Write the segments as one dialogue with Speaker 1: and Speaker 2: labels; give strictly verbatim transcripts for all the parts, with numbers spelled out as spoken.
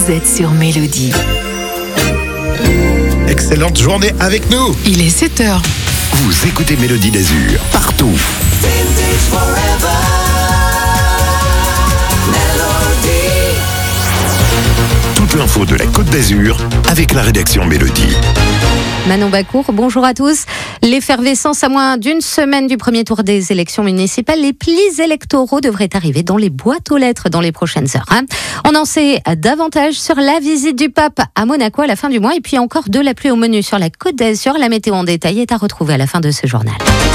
Speaker 1: vous êtes sur Mélodie.
Speaker 2: Excellente journée avec nous.
Speaker 1: Il est sept heures.
Speaker 3: Vous écoutez Mélodie d'Azur, partout. Toute l'info de la Côte d'Azur avec la rédaction Mélodie.
Speaker 4: Manon Bacour, bonjour à tous. L'effervescence à moins d'une semaine du premier tour des élections municipales, les plis électoraux devraient arriver dans les boîtes aux lettres dans les prochaines heures. Hein. On en sait davantage sur la visite du pape à Monaco à la fin du mois et puis encore de la pluie au menu sur la Côte d'Azur. La météo en détail est à retrouver à la fin de ce journal.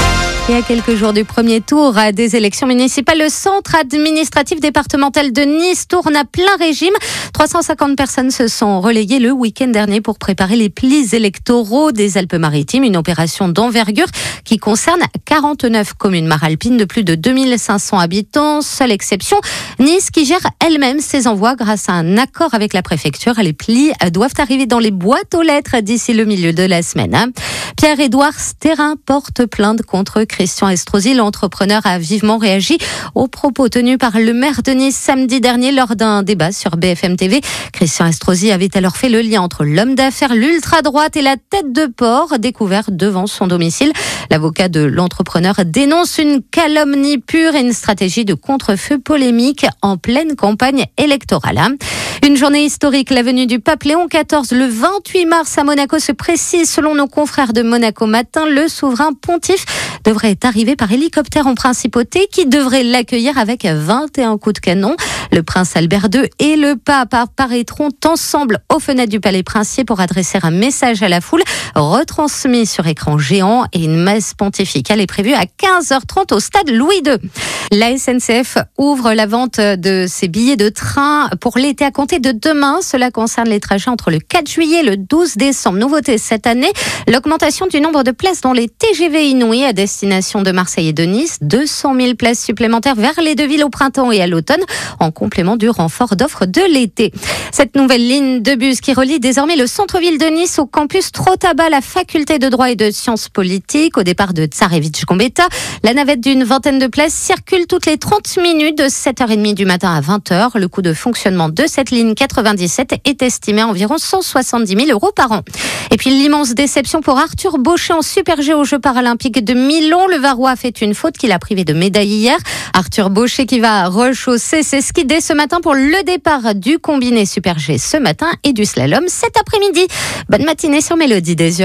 Speaker 4: Et à quelques jours du premier tour des élections municipales, le centre administratif départemental de Nice tourne à plein régime. trois cent cinquante personnes se sont relayées le week-end dernier pour préparer les plis électoraux des Alpes-Maritimes, une opération d'envergure qui concerne quarante-neuf communes maralpines de plus de deux mille cinq cents habitants. Seule exception, Nice qui gère elle-même ses envois grâce à un accord avec la préfecture. Les plis doivent arriver dans les boîtes aux lettres d'ici le milieu de la semaine. Pierre-Édouard Sterrin porte plainte contre Christian Estrosi. L'entrepreneur a vivement réagi aux propos tenus par le maire de Nice samedi dernier lors d'un débat sur B F M T V. Christian Estrosi avait alors fait le lien entre l'homme d'affaires, l'ultra-droite et la tête de porc découvert devant son domicile. L'avocat de l'entrepreneur dénonce une calomnie pure et une stratégie de contre-feu polémique en pleine campagne électorale. Une journée historique, la venue du pape Léon quatorze le vingt-huit mars à Monaco se précise selon nos confrères de Monaco Matin. Le souverain pontife devrait arriver par hélicoptère en principauté qui devrait l'accueillir avec vingt et un coups de canon. Le prince Albert deux et le pape apparaîtront ensemble aux fenêtres du palais princier pour adresser un message à la foule retransmis sur écran géant et une messe pontificale est prévue à quinze heures trente au stade Louis deux. La S N C F ouvre la vente de ses billets de train pour l'été à compter de demain. Cela concerne les trajets entre le quatre juillet et le douze décembre. Nouveauté cette année, l'augmentation du nombre de places dans les T G V inouïs à destination de Marseille et de Nice. deux cent mille places supplémentaires vers les deux villes au printemps et à l'automne, en complément du renfort d'offres de l'été. Cette nouvelle ligne de bus qui relie désormais le centre-ville de Nice au campus Trotaba, la faculté de droit et de sciences politiques, au départ de Tsarevitch-Gambetta. La navette d'une vingtaine de places circule toutes les trente minutes de sept heures trente du matin à vingt heures. Le coût de fonctionnement de cette ligne quatre-vingt-dix-sept est estimé à environ cent soixante-dix mille euros par an. Et puis l'immense déception pour Arthur Bauchet en Super G aux Jeux paralympiques de Milan. Le Varois a fait une faute qui l'a privé de médaille hier. Arthur Bauchet qui va rechausser ses skis dès ce matin pour le départ du combiné Super G ce matin et du slalom cet après-midi. Bonne matinée sur Mélodie d'Azur.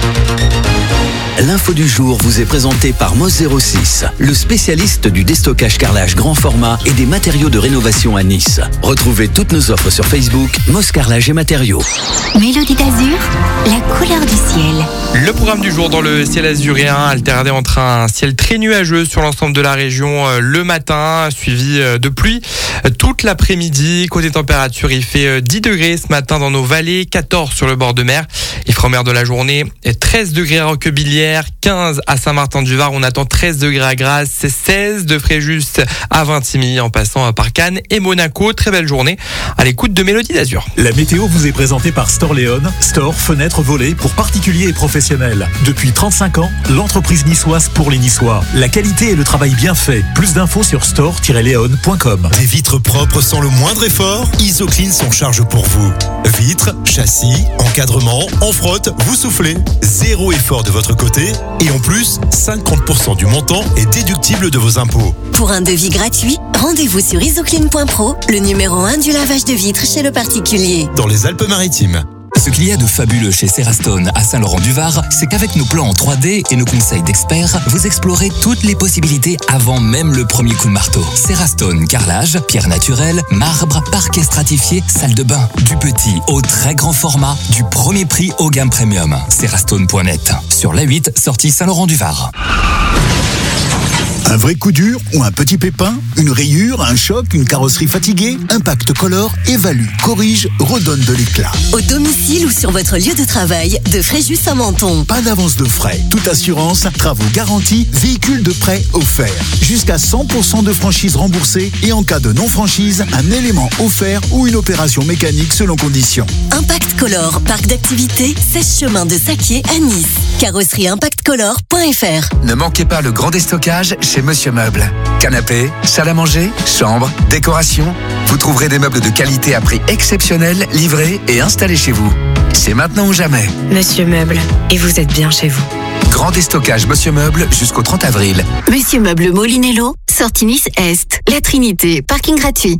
Speaker 5: L'info du jour vous est présentée par Moss zéro six, le spécialiste du déstockage carrelage grand format et des matériaux de rénovation à Nice. Retrouvez toutes nos offres sur Facebook, Moss Carrelage et Matériaux.
Speaker 6: Mélodie d'Azur, la couleur du ciel.
Speaker 7: Le programme du jour dans le ciel azuréen, alterné entre un ciel très nuageux sur l'ensemble de la région le matin, suivi de pluie toute l'après-midi. Côté température, il fait dix degrés ce matin dans nos vallées, quatorze sur le bord de mer. Il fera en mer de la journée, treize degrés à Roquebillière, quinze à Saint-Martin-du-Var. On attend treize degrés à Grasse, seize de Fréjus à Vintimille en passant par Cannes et Monaco. Très belle journée à l'écoute de Mélodie d'Azur.
Speaker 8: La météo vous est présentée par Storléon, store, fenêtres, volets pour particuliers et professionnels. Depuis trente-cinq ans, l'entreprise niçoise pour les Niçois. La qualité et le travail bien fait. Plus d'infos sur store tiret léon point com.
Speaker 9: Des vitres propres sans le moindre effort, Isoclean s'en charge pour vous. Vitres, châssis, encadrement, en frotte, vous soufflez. Zéro effort de votre côté et en plus, cinquante pour cent du montant est déductible de vos impôts.
Speaker 6: Pour un devis gratuit, rendez-vous sur isoclean point pro, le numéro un du lavage de vitres chez le particulier.
Speaker 9: Dans les Alpes-Maritimes.
Speaker 10: Ce qu'il y a de fabuleux chez Serastone à Saint-Laurent-du-Var, c'est qu'avec nos plans en trois D et nos conseils d'experts, vous explorez toutes les possibilités avant même le premier coup de marteau. Serastone, carrelage, pierre naturelle, marbre, parquet stratifié, salle de bain. Du petit au très grand format, du premier prix au gamme premium. Serastone point net. Sur l'A huit, sortie Saint-Laurent-du-Var.
Speaker 3: Un vrai coup dur ou un petit pépin, une rayure, un choc, une carrosserie fatiguée, Impact Color évalue, corrige, redonne de l'éclat.
Speaker 6: Au domicile ou sur votre lieu de travail, de Fréjus à Menton.
Speaker 3: Pas d'avance de frais, toute assurance, travaux garantis, véhicule de prêt offert. Jusqu'à cent pour cent de franchise remboursée et en cas de non-franchise, un élément offert ou une opération mécanique selon conditions.
Speaker 6: Impact Color, parc d'activités, seize chemin de Saquier à Nice. carrosserie impact color point f r.
Speaker 11: Ne manquez pas le grand déstockage chez Monsieur Meuble. Canapé, salle à manger, chambre, décoration. Vous trouverez des meubles de qualité à prix exceptionnel, livrés et installés chez vous. C'est maintenant ou jamais.
Speaker 1: Monsieur Meuble, et vous êtes bien chez vous.
Speaker 11: Grand déstockage Monsieur Meuble jusqu'au trente avril.
Speaker 6: Monsieur Meuble Molinello, sortie Nice Est. La Trinité, parking gratuit.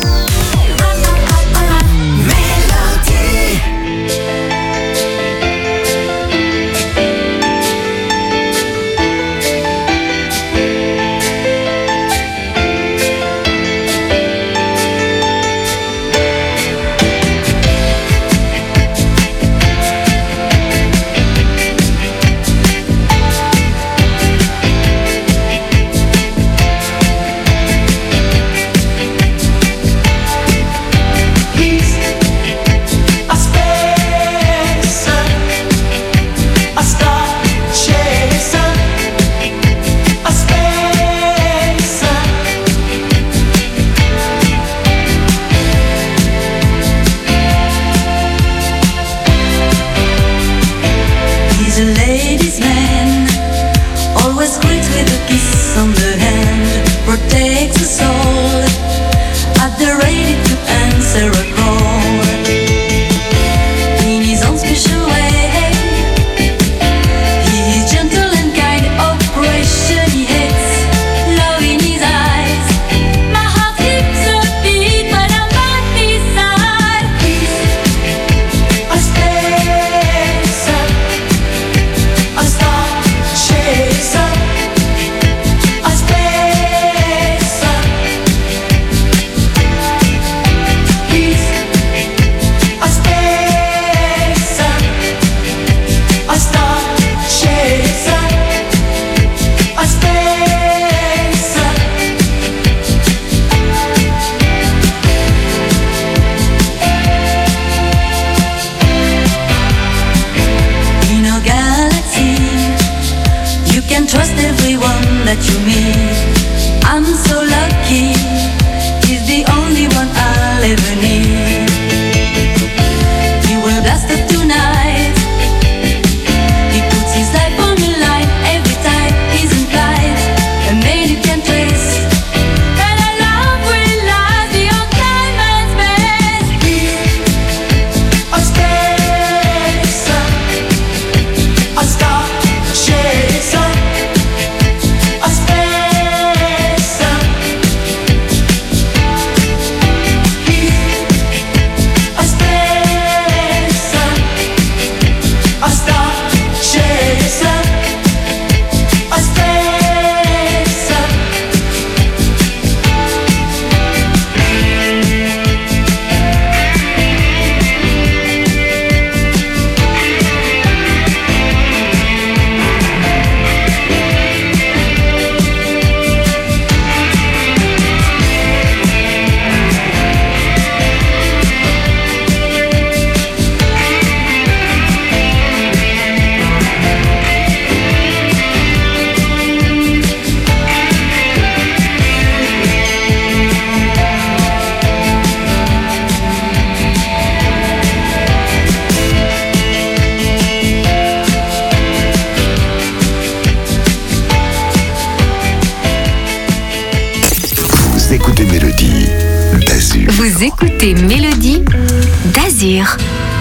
Speaker 3: écoutez Mélodie d'Azur.
Speaker 1: Vous écoutez Mélodie d'Azur.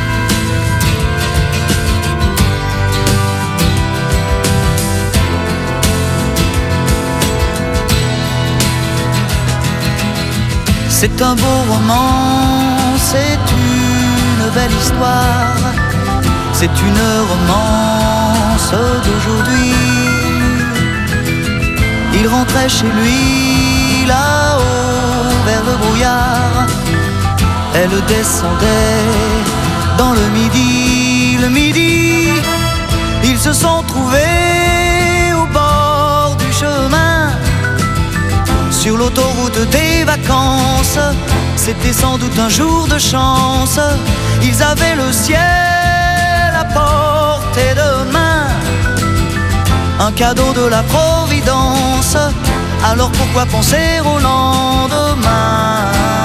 Speaker 12: C'est un beau roman, c'est une belle histoire, c'est une romance d'aujourd'hui. Il rentrait chez lui là-haut vers le brouillard, elle descendait dans le midi, le midi. Ils se sont trouvés au bord du chemin, sur l'autoroute des vacances. C'était sans doute un jour de chance, ils avaient le ciel à portée de main, un cadeau de la Providence. Alors pourquoi penser au lendemain?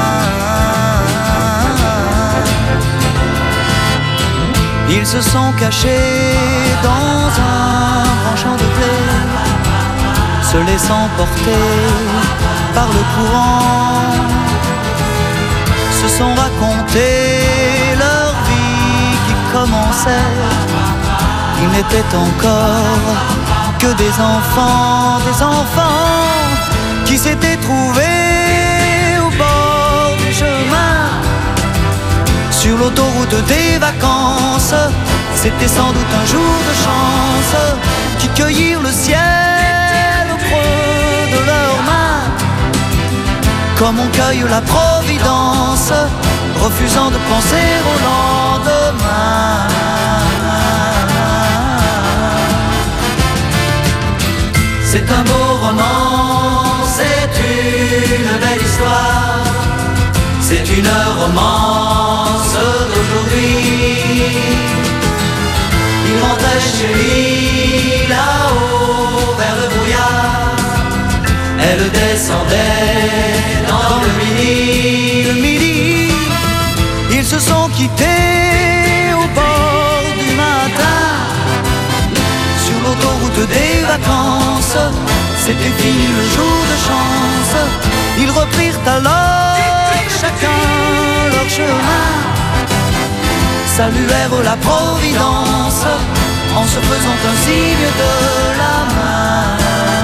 Speaker 12: Ils se sont cachés dans un grand champ de blé, se laissant porter par le courant, se sont racontés leur vie qui commençait. Ils n'étaient encore que des enfants, des enfants qui s'étaient trouvés au bord du chemin, sur l'autoroute des vacances. C'était sans doute un jour de chance qui cueillirent le ciel au creux de leurs mains, comme on cueille la providence, refusant de penser au lendemain. C'est un beau roman, c'est une belle histoire, c'est une romance d'aujourd'hui. Il rentrait chez lui là-haut vers le brouillard, elle descendait dans le midi. Le midi, ils se sont quittés au bord du matin, sur l'autoroute des vacances. C'était fini le jour de chance. Ils reprirent alors chacun leur chemin, saluèrent la providence en se faisant un signe de la main.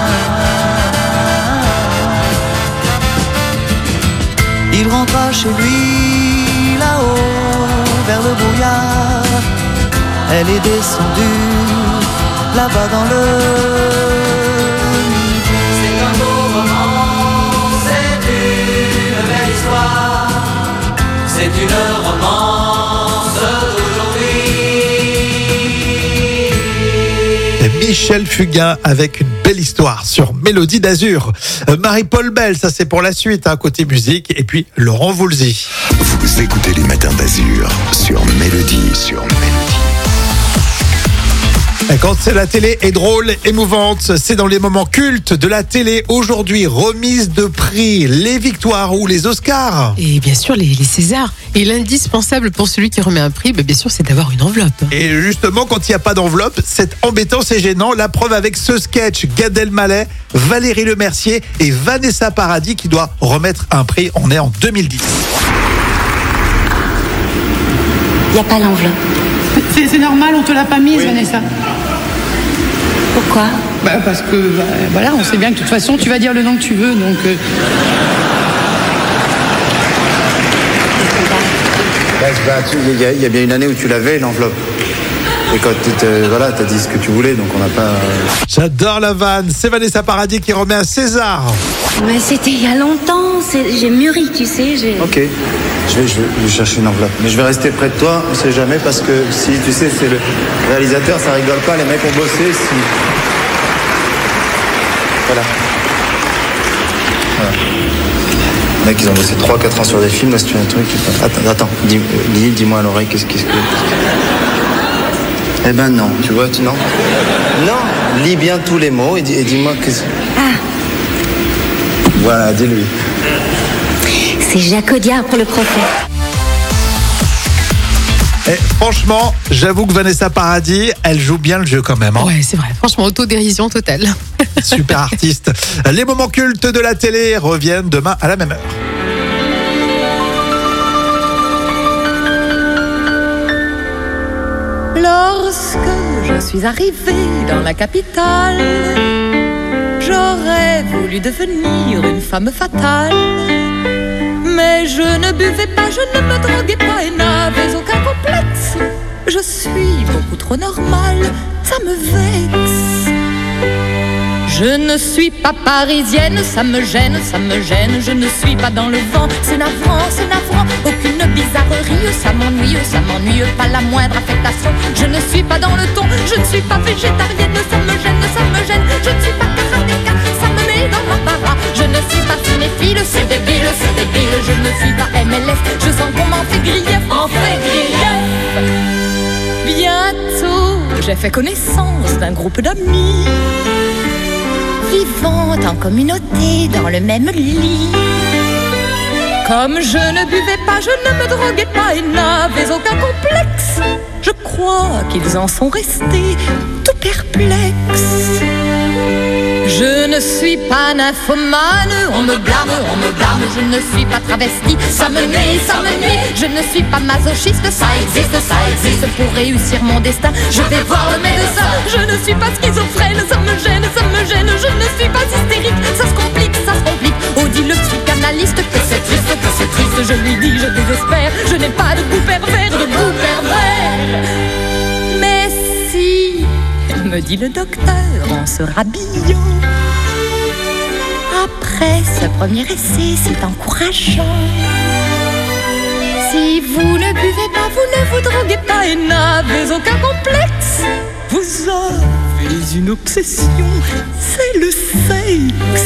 Speaker 12: Il rentra chez lui là-haut vers le brouillard, elle est descendue là-bas dans le midi. C'est un beau roman, c'est une belle histoire, c'est une romance d'aujourd'hui.
Speaker 2: Michel Fugain avec une belle histoire sur Mélodie d'Azur. Euh, Marie-Paul Bell, ça c'est pour la suite, hein, côté musique. Et puis Laurent Voulzy.
Speaker 9: Vous écoutez les matins d'Azur sur Mélodie, sur Mélodie.
Speaker 2: Quand c'est la télé est drôle, émouvante, c'est dans les moments cultes de la télé. Aujourd'hui, remise de prix, les victoires ou les Oscars.
Speaker 13: Et bien sûr, les, les Césars. Et l'indispensable pour celui qui remet un prix, bah bien sûr, c'est d'avoir une enveloppe.
Speaker 2: Et justement, quand il n'y a pas d'enveloppe, c'est embêtant, c'est gênant. La preuve avec ce sketch, Gad Elmaleh, Valérie Lemercier et Vanessa Paradis qui doit remettre un prix. On est en deux mille dix.
Speaker 14: Il n'y a pas l'enveloppe.
Speaker 15: C'est, c'est normal, on te l'a pas mise, oui. Vanessa.
Speaker 14: Pourquoi ?
Speaker 15: Bah parce que, bah, voilà, on sait bien que de toute façon, tu vas dire le nom que tu veux, donc... Euh...
Speaker 16: Il y, y a bien une année où tu l'avais, l'enveloppe. Et quand tu voilà, t'as dit ce que tu voulais, donc on n'a pas...
Speaker 2: J'adore la vanne. C'est Vanessa Paradis qui remet un César.
Speaker 14: Mais c'était il y a longtemps. C'est... J'ai mûri, tu sais. J'ai...
Speaker 16: Ok. Je vais, je vais chercher une enveloppe. Mais je vais rester près de toi, on sait jamais, parce que si, tu sais, c'est le réalisateur, ça rigole pas, les mecs ont bossé, si... Voilà. Voilà. Les mecs, ils ont bossé trois quatre ans sur des films, là, c'est un truc... Attends, attends, dis, dis, dis-moi à l'oreille, qu'est-ce, qu'est-ce que... Eh ben non, tu vois, tu non Non, lis bien tous les mots et, dis, et dis-moi que...
Speaker 14: Ah.
Speaker 16: Voilà, dis-lui.
Speaker 14: C'est Jacques Audiard pour le procès.
Speaker 2: Et franchement, j'avoue que Vanessa Paradis, elle joue bien le jeu quand même. Hein.
Speaker 13: Ouais, c'est vrai. Franchement, autodérision totale.
Speaker 2: Super artiste. Les moments cultes de la télé reviennent demain à la même heure.
Speaker 17: Lorsque je suis arrivée dans la capitale, j'aurais voulu devenir une femme fatale. Mais je ne buvais pas, je ne me droguais pas et n'avais aucun complexe. Je suis beaucoup trop normale, ça me vexe. Je ne suis pas parisienne, ça me gêne, ça me gêne. Je ne suis pas dans le vent, c'est navrant, c'est navrant. Aucune bizarrerie, ça m'ennuie, ça m'ennuie, pas la moindre affectation. Je ne suis pas dans le ton, je ne suis pas végétarienne, ça me gêne, ça me gêne. Je ne suis pas karatéka, ça me met dans l'embarras. Je ne suis pas cinéphile, c'est débile, c'est débile. Je ne suis pas M L F, je sens qu'on m'en fait grief, m'en fait grief. Bientôt, j'ai fait connaissance d'un groupe d'amis vivant en communauté dans le même lit. Comme je ne buvais pas, je ne me droguais pas et n'avais aucun complexe, je crois qu'ils en sont restés tout perplexes. Je ne suis pas nymphomane, on me blâme, on me blâme. Je ne suis pas travesti, ça me nuit, ça me nuit. Je ne suis pas masochiste, ça existe, ça existe. Pour réussir mon destin, je vais voir le médecin. Je ne suis pas schizophrène, ça me gêne, ça me gêne. Je ne suis pas hystérique, ça se complique, ça se complique. Oh, dit le psychanalyste que c'est triste, que c'est triste. Je lui dis, je désespère, je n'ai pas de goût pervers, de goût pervers. Mais si, me dit le docteur en se rhabillant, après ce premier essai, c'est encourageant. Si vous ne buvez pas, vous ne vous droguez pas et n'avez aucun complexe, vous avez une obsession, c'est le sexe.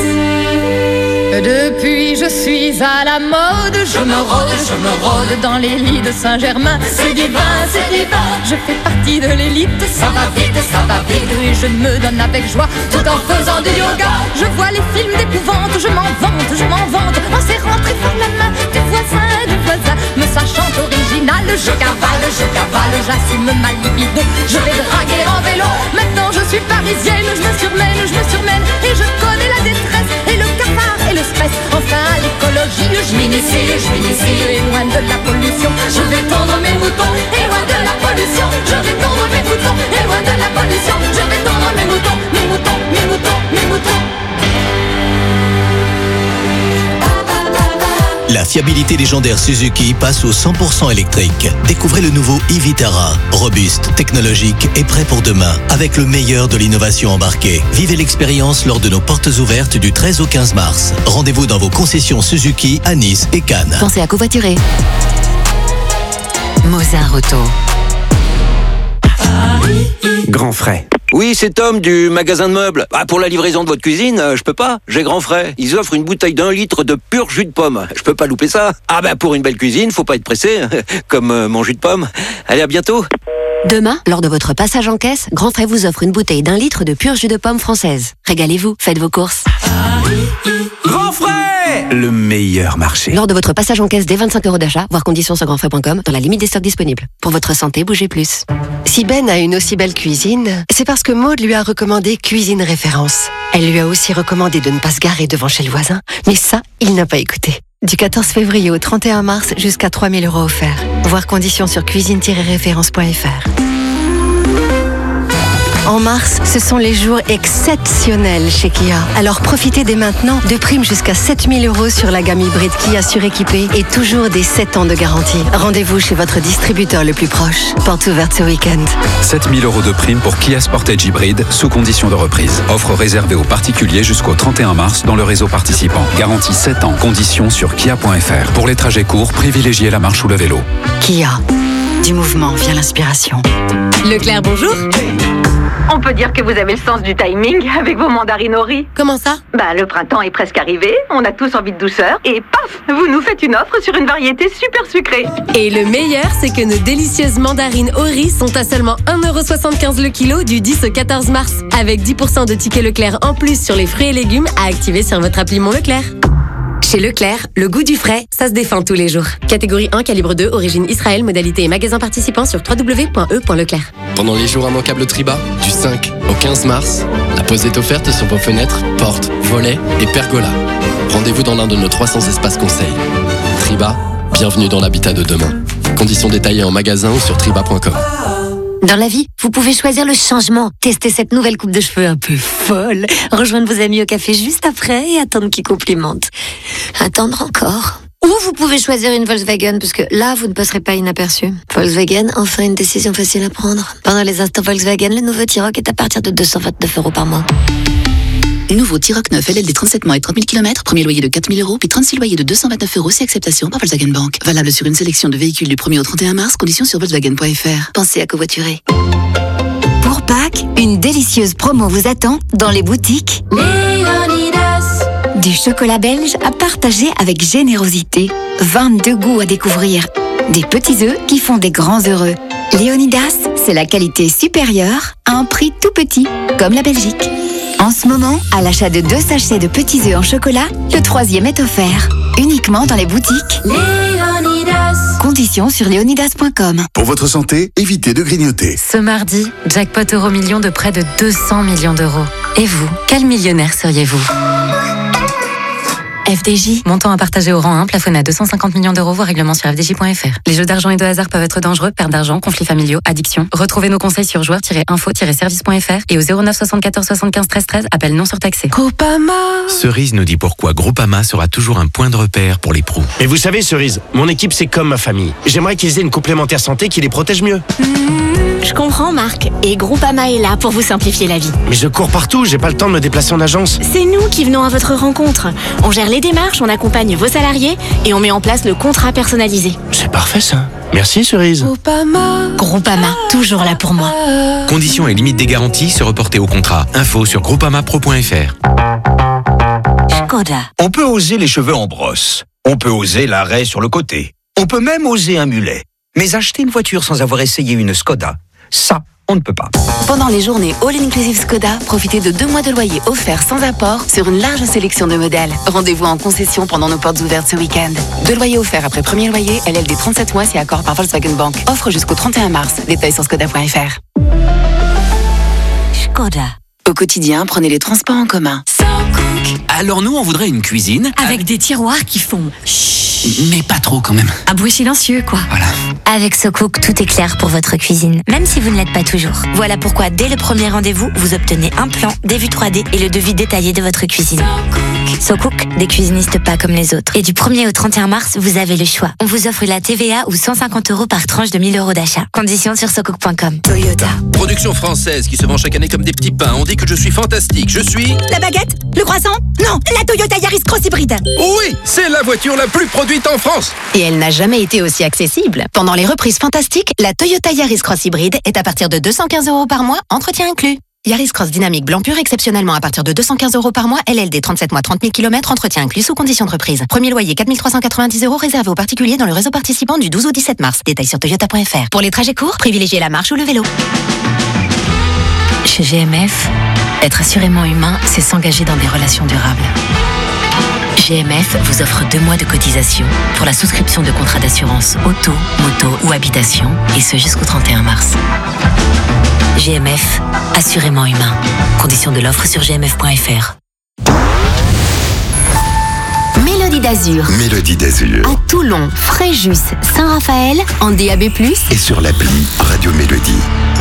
Speaker 17: Depuis je suis à la mode, je me rôde, je me rôde dans les lits de Saint-Germain. C'est divin, c'est divin, je fais partie de l'élite. Ça va vite, ça va vite, et je me donne avec joie tout en faisant du yoga. Je vois les films d'épouvante, je m'en vante, je m'en vante en serrant très fort la main du voisin, du voisin. Me sachant original, je cavale, je cavale, j'assume ma libido. Je vais draguer en vélo, maintenant je suis parisienne. Je me surmène, je me surmène, et je connais la détresse et le cafard et le stress. Enfin à l'écologie, je m'initie, je m'initie. Et loin de la pollution, je vais tondre mes moutons. Et loin de la pollution, je vais tondre mes moutons. Et loin de la pollution, je vais tondre mes moutons. Mes moutons, mes moutons, mes moutons.
Speaker 18: La fiabilité légendaire Suzuki passe au cent pour cent électrique. Découvrez le nouveau e-Vitara, robuste, technologique et prêt pour demain, avec le meilleur de l'innovation embarquée. Vivez l'expérience lors de nos portes ouvertes du treize au quinze mars. Rendez-vous dans vos concessions Suzuki à Nice et Cannes.
Speaker 1: Pensez à covoiturer. Mozart Auto.
Speaker 19: Grand frais. Oui, c'est Tom du magasin de meubles. Ah, pour la livraison de votre cuisine, euh, je peux pas. J'ai grand frais. Ils offrent une bouteille d'un litre de pur jus de pomme. Je peux pas louper ça. Ah bah pour une belle cuisine, faut pas être pressé, comme euh, mon jus de pomme. Allez, à bientôt.
Speaker 1: Demain, lors de votre passage en caisse, Grand Frais vous offre une bouteille d'un litre de pur jus de pomme française. Régalez-vous, faites vos courses.
Speaker 19: Grand frais, le meilleur marché.
Speaker 1: Lors de votre passage en caisse dès vingt-cinq euros d'achat, voir conditions sur grandfrais point com, dans la limite des stocks disponibles. Pour votre santé, bougez plus.
Speaker 20: Si Ben a une aussi belle cuisine, c'est parce que Maud lui a recommandé Cuisine Référence. Elle lui a aussi recommandé de ne pas se garer devant chez le voisin, mais ça, il n'a pas écouté. Du quatorze février au trente et un mars, jusqu'à trois mille euros offerts. Voir conditions sur cuisine tiret référence point f r. En mars, ce sont les jours exceptionnels chez Kia. Alors profitez dès maintenant de primes jusqu'à sept mille euros sur la gamme hybride Kia suréquipée et toujours des sept ans de garantie. Rendez-vous chez votre distributeur le plus proche. Porte ouverte ce week-end.
Speaker 21: sept mille euros de primes pour Kia Sportage hybride sous condition de reprise. Offre réservée aux particuliers jusqu'au trente et un mars dans le réseau participant. Garantie sept ans. Conditions sur kia point f r. Pour les trajets courts, privilégiez la marche ou le vélo.
Speaker 20: Kia. Du mouvement vient l'inspiration.
Speaker 22: Leclerc, bonjour. On peut dire que vous avez le sens du timing avec vos mandarines au riz.
Speaker 20: Comment ça?
Speaker 22: Bah, le printemps est presque arrivé, on a tous envie de douceur, et paf, vous nous faites une offre sur une variété super sucrée. Et le meilleur, c'est que nos délicieuses mandarines au riz sont à seulement un euro soixante-quinze le kilo du dix au quatorze mars, avec dix pour cent de tickets Leclerc en plus sur les fruits et légumes à activer sur votre appli Mon Leclerc.
Speaker 1: Chez Leclerc, le goût du frais, ça se défend tous les jours.
Speaker 22: Catégorie un, calibre deux, origine Israël, modalité et magasin participant sur w w w point e point leclerc.
Speaker 23: Pendant les jours immanquables Triba, du cinq au quinze mars, la pause est offerte sur vos fenêtres, portes, volets et pergolas. Rendez-vous dans l'un de nos trois cents espaces conseils. Triba, bienvenue dans l'habitat de demain. Conditions détaillées en magasin ou sur triba point com.
Speaker 1: Dans la vie, vous pouvez choisir le changement. Tester cette nouvelle coupe de cheveux un peu folle. Rejoindre vos amis au café juste après et attendre qu'ils complimentent. Attendre encore. Ou vous pouvez choisir une Volkswagen, parce que là, vous ne passerez pas inaperçu. Volkswagen, enfin une décision facile à prendre. Pendant les instants Volkswagen, le nouveau T-Roc est à partir de deux cent vingt-neuf euros par mois.
Speaker 24: Nouveau T-Roc neuf L L D trente-sept mois et trente mille kilomètres, premier loyer de quatre mille euros, puis trente-six loyers de deux cent vingt-neuf euros, c'est acceptation par Volkswagen Bank. Valable sur une sélection de véhicules du premier au trente et un mars, conditions sur volkswagen point f r. Pensez à covoiturer.
Speaker 1: Pour Pâques, une délicieuse promo vous attend dans les boutiques Léonidas. Du chocolat belge à partager avec générosité. vingt-deux goûts à découvrir. Des petits œufs qui font des grands heureux. Léonidas, c'est la qualité supérieure à un prix tout petit, comme la Belgique. En ce moment, à l'achat de deux sachets de petits œufs en chocolat, le troisième est offert. Uniquement dans les boutiques Léonidas. Conditions sur léonidas point com.
Speaker 3: Pour votre santé, évitez de grignoter.
Speaker 25: Ce mardi, jackpot euro million de près de deux cents millions d'euros.
Speaker 4: Et vous, quel millionnaire seriez-vous ? F D J, montant à partager au rang un, plafonné à deux cent cinquante millions d'euros, voire règlement sur f d j point f r. Les jeux d'argent et de hasard peuvent être dangereux, perte d'argent, conflits familiaux, addiction. Retrouvez nos conseils sur joueurs tiret info tiret service point f r et au zéro neuf soixante-quatorze soixante-quinze treize treize, appel non surtaxé.
Speaker 5: Groupama. Cerise nous dit pourquoi Groupama sera toujours un point de repère pour les pros.
Speaker 7: Et vous savez, Cerise, mon équipe c'est comme ma famille. J'aimerais qu'ils aient une complémentaire santé qui les protège mieux.
Speaker 8: Mmh, je comprends, Marc. Et Groupama est là pour vous simplifier la vie.
Speaker 7: Mais je cours partout, j'ai pas le temps de me déplacer en agence.
Speaker 8: C'est nous qui venons à votre rencontre. On gère les démarches, on accompagne vos salariés et on met en place le contrat personnalisé.
Speaker 7: C'est parfait ça. Merci Cerise.
Speaker 8: Groupama. Groupama, toujours là pour moi.
Speaker 5: Conditions et limites des garanties se reporter au contrat. Info sur groupama pro point f r.
Speaker 25: Skoda. On peut oser les cheveux en brosse. On peut oser l'arrêt sur le côté. On peut même oser un mulet. Mais acheter une voiture sans avoir essayé une Skoda, ça, on ne peut pas.
Speaker 4: Pendant les journées All Inclusive Skoda, profitez de deux mois de loyer offerts sans apport sur une large sélection de modèles. Rendez-vous en concession pendant nos portes ouvertes ce week-end. Deux loyers offerts après premier loyer, L L D trente-sept mois si accord par Volkswagen Bank. Offre jusqu'au trente et un mars. Détails sur skoda point f r.
Speaker 24: Skoda. Au quotidien, prenez les transports en commun.
Speaker 10: Alors nous, on voudrait une cuisine
Speaker 8: Avec des tiroirs qui font chut.
Speaker 10: Mais pas trop quand même.
Speaker 8: Un bruit silencieux, quoi.
Speaker 10: Voilà.
Speaker 22: Avec SoCook, tout est clair pour votre cuisine, même si vous ne l'êtes pas toujours. Voilà pourquoi, dès le premier rendez-vous, vous obtenez un plan, des vues trois D et le devis détaillé de votre cuisine. SoCook, des cuisinistes pas comme les autres. Et du premier au trente et un mars, vous avez le choix. On vous offre la T V A ou cent cinquante euros par tranche de mille euros d'achat. Conditions sur socook point com. Toyota.
Speaker 26: Production française qui se vend chaque année comme des petits pains. On dit que je suis fantastique. Je suis...
Speaker 8: La baguette? Le croissant? Non, la Toyota Yaris Cross Hybride.
Speaker 26: Oui, c'est la voiture la plus produite en France.
Speaker 8: Et elle n'a jamais été aussi accessible. Pendant les reprises fantastiques, la Toyota Yaris Cross Hybride est à partir de deux cent quinze euros par mois, entretien inclus. Yaris Cross Dynamique blanc pur exceptionnellement à partir de deux cent quinze euros par mois, L L D trente-sept mois, trente mille kilomètres, entretien inclus sous condition de reprise. Premier loyer quatre mille trois cent quatre-vingt-dix euros réservé aux particuliers dans le réseau participant du douze au dix-sept mars. Détails sur toyota point f r. Pour les trajets courts, privilégiez la marche ou le vélo.
Speaker 4: Chez G M F, être assurément humain, c'est s'engager dans des relations durables. G M F vous offre deux mois de cotisation pour la souscription de contrats d'assurance auto, moto ou habitation, et ce jusqu'au trente et un mars. G M F, assurément humain. Conditions de l'offre sur g m f point f r.
Speaker 22: Mélodie d'Azur.
Speaker 27: Mélodie d'Azur.
Speaker 22: À Toulon, Fréjus, Saint-Raphaël, en D A B plus,
Speaker 27: et sur l'appli Radio Mélodie.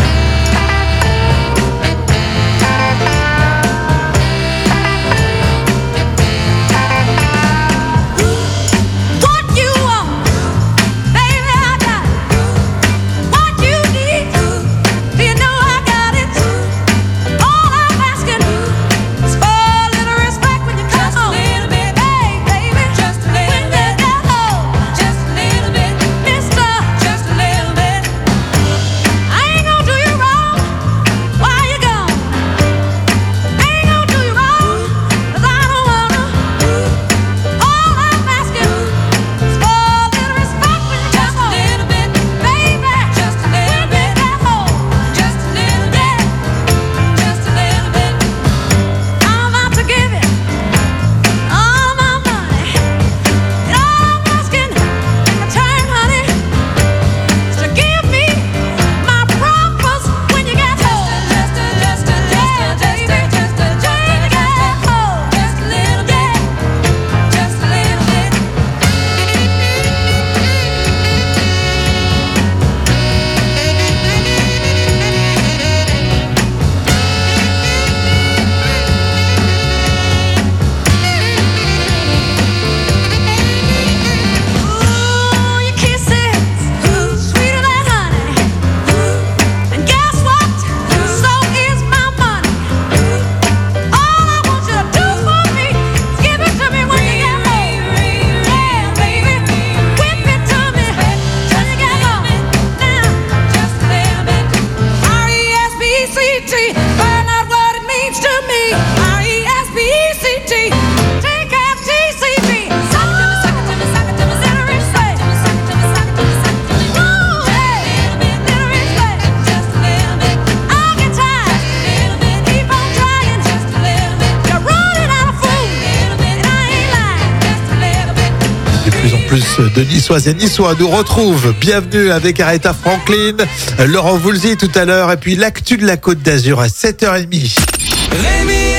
Speaker 2: De Niçoise et Niçois nous retrouve. Bienvenue avec Aretha Franklin, Laurent Voulzy tout à l'heure, et puis l'actu de la Côte d'Azur à sept heures trente.
Speaker 28: Rémi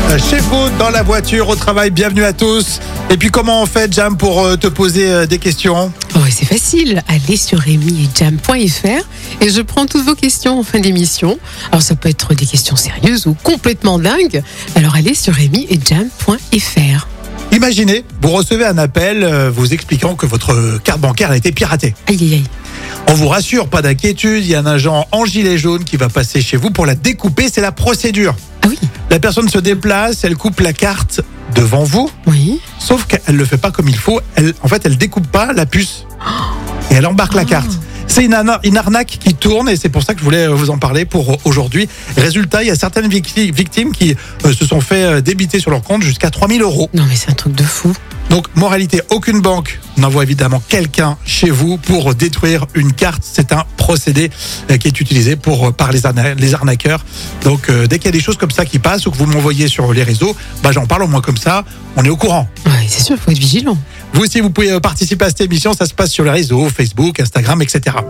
Speaker 2: Chez vous, dans la voiture, au travail, bienvenue à tous. Et puis comment on fait, Jam, pour euh, te poser euh, des questions?
Speaker 13: Oh, c'est facile, allez sur rémi et jam point f r et je prends toutes vos questions en fin d'émission. Alors ça peut être des questions sérieuses ou complètement dingues. Alors allez sur rémi et jam point f r.
Speaker 2: Imaginez, vous recevez un appel euh, vous expliquant que votre carte bancaire a été piratée.
Speaker 13: Aïe aïe aïe.
Speaker 2: On vous rassure, pas d'inquiétude, il y a un agent en gilet jaune qui va passer chez vous pour la découper, c'est la procédure.
Speaker 13: Ah oui.
Speaker 2: La personne se déplace, elle coupe la carte devant vous.
Speaker 13: Oui.
Speaker 2: Sauf qu'elle ne le fait pas comme il faut. Elle, en fait, elle découpe pas la puce et elle embarque la carte. C'est une, ana- une arnaque qui tourne et c'est pour ça que je voulais vous en parler pour aujourd'hui. Résultat, il y a certaines victi- victimes qui euh, se sont fait euh, débiter sur leur compte jusqu'à trois mille euros.
Speaker 13: Non mais c'est un truc de fou.
Speaker 2: Donc, moralité, aucune banque n'envoie évidemment quelqu'un chez vous pour détruire une carte. C'est un procédé euh, qui est utilisé pour, par les, arna- les arnaqueurs. Donc, euh, dès qu'il y a des choses comme ça qui passent ou que vous m'envoyez sur les réseaux, bah, j'en parle au moins comme ça, on est au courant.
Speaker 13: Ouais, c'est sûr, il faut être vigilant.
Speaker 2: Vous aussi, vous pouvez participer à cette émission. Ça se passe sur les réseaux, Facebook, Instagram, et cetera.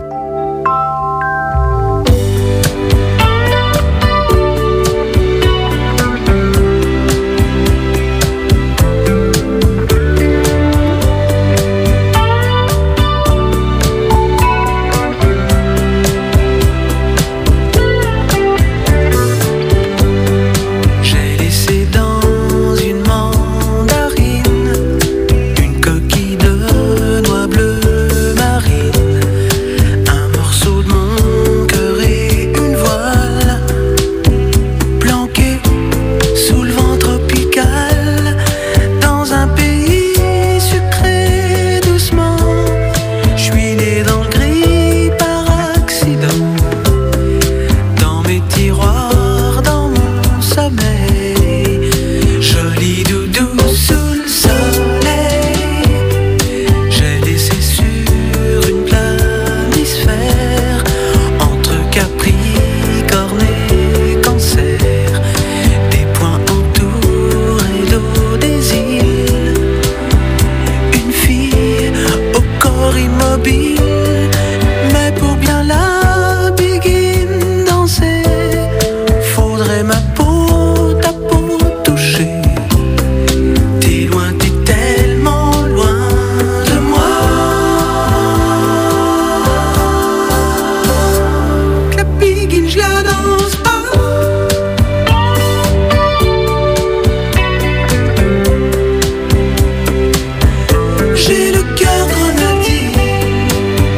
Speaker 6: J'ai le cœur grenadier.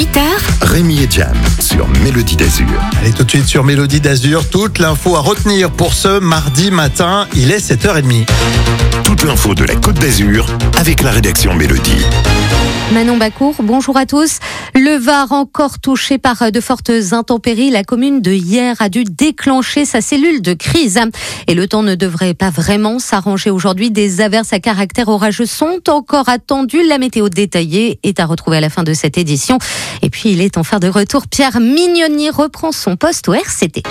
Speaker 1: huit heures,
Speaker 27: Rémi et Jam sur Mélodie d'Azur.
Speaker 2: Allez, tout de suite sur Mélodie d'Azur, toute l'info à retenir pour ce mardi matin, il est sept heures trente.
Speaker 27: Toute l'info de la Côte d'Azur avec la rédaction Mélodie.
Speaker 6: Manon Bacour, bonjour à tous. Le Var encore touché par de fortes intempéries. La commune de Hyères a dû déclencher sa cellule de crise. Et le temps ne devrait pas vraiment s'arranger aujourd'hui. Des averses à caractère orageux sont encore attendues. La météo détaillée est à retrouver à la fin de cette édition. Et puis il est en fin de retour. Pierre Mignoni reprend son poste au R C T.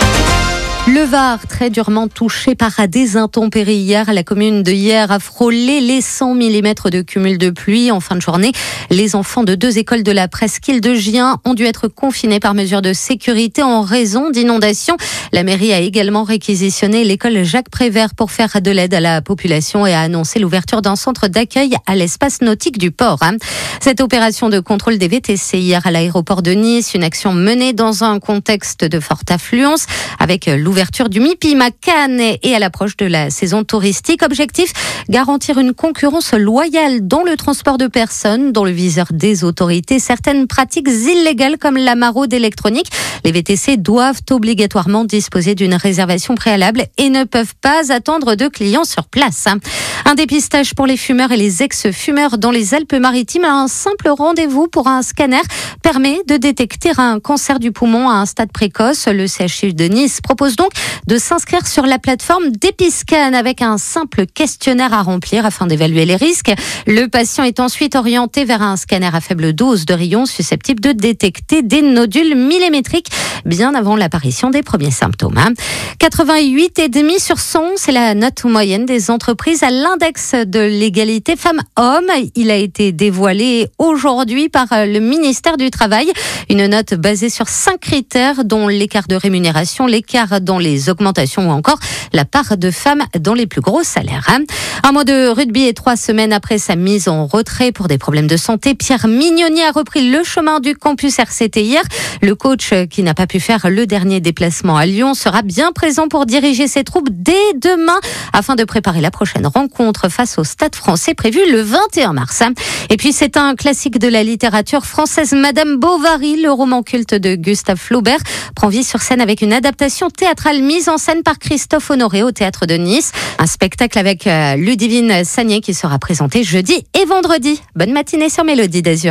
Speaker 6: Le Var, très durement touché par des intempéries hier. La commune de Hyères a frôlé les cent millimètres de cumul de pluie. En fin de journée, les enfants de deux écoles de la presqu'île de Gien ont dû être confinés par mesure de sécurité en raison d'inondations. La mairie a également réquisitionné l'école Jacques Prévert pour faire de l'aide à la population et a annoncé l'ouverture d'un centre d'accueil à l'espace nautique du port. Cette opération de contrôle des V T C hier à l'aéroport de Nice, une action menée dans un contexte de forte affluence avec l'ouverture Ouverture du MIPIM Cannes et à l'approche de la saison touristique. Objectif, garantir une concurrence loyale dans le transport de personnes, dans le viseur des autorités. Certaines pratiques illégales comme la maraude électronique. Les V T C doivent obligatoirement disposer d'une réservation préalable et ne peuvent pas attendre de clients sur place. Un dépistage pour les fumeurs et les ex-fumeurs dans les Alpes-Maritimes. Un simple rendez-vous pour un scanner permet de détecter un cancer du poumon à un stade précoce. Le C H U de Nice propose donc de s'inscrire sur la plateforme d'Episcan avec un simple questionnaire à remplir afin d'évaluer les risques. Le patient est ensuite orienté vers un scanner à faible dose de rayons susceptible de détecter des nodules millimétriques bien avant l'apparition des premiers symptômes. quatre-vingt-huit virgule cinq sur cent, c'est la note moyenne des entreprises à l'index de l'égalité femmes-hommes. Il a été dévoilé aujourd'hui par le ministère du Travail. Une note basée sur cinq critères dont l'écart de rémunération, l'écart dans les augmentations ou encore la part de femmes dans les plus gros salaires. Un mois de rugby et trois semaines après sa mise en retrait pour des problèmes de santé, Pierre Mignoni a repris le chemin du campus R C T hier. Le coach qui n'a pas pu faire le dernier déplacement à Lyon sera bien présent pour diriger ses troupes dès demain afin de préparer la prochaine rencontre face au Stade français prévue le vingt et un mars. Et puis c'est un classique de la littérature française, Madame Bovary, le roman culte de Gustave Flaubert, prend vie sur scène avec une adaptation théâtrale mise en scène par Christophe Honoré au Théâtre de Nice. Un spectacle avec euh, Ludivine Sagné qui sera présenté jeudi et vendredi. Bonne matinée sur Mélodie d'Azur.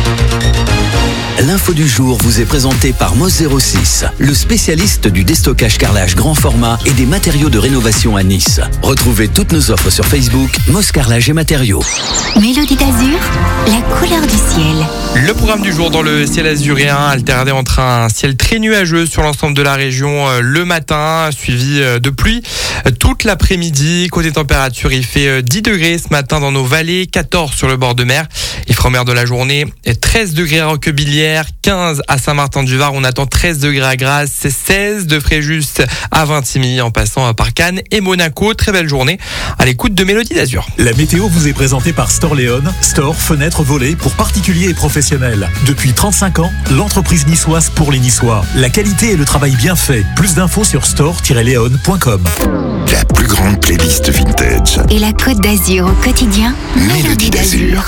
Speaker 18: L'info du jour vous est présentée par Moss zéro six, le spécialiste du déstockage carrelage grand format et des matériaux de rénovation à Nice. Retrouvez toutes nos offres sur Facebook, Moss Carrelage et Matériaux.
Speaker 1: Mélodie d'Azur, la couleur du ciel.
Speaker 9: Le programme du jour dans le ciel azuréen, alterné entre un ciel très nuageux sur l'ensemble de la région le matin, suivi de pluie toute l'après-midi. Côté température, il fait dix degrés ce matin dans nos vallées, quatorze sur le bord de mer. Il fera mer de la journée, treize degrés à Roquebillière, quinze à Saint-Martin-du-Var. On attend treize degrés à Grasse, seize de Fréjus à Vintimille en passant par Cannes et Monaco. Très belle journée à l'écoute de Mélodie d'Azur.
Speaker 11: La météo vous est présentée par Storléon, store, fenêtres, volets pour particuliers et professionnels. Depuis trente-cinq ans, l'entreprise niçoise pour les Niçois. La qualité et le travail bien fait. Plus d'infos sur store tiret léon point com.
Speaker 27: La plus grande playlist vintage.
Speaker 1: Et la Côte d'Azur au quotidien,
Speaker 27: Mélodie d'Azur.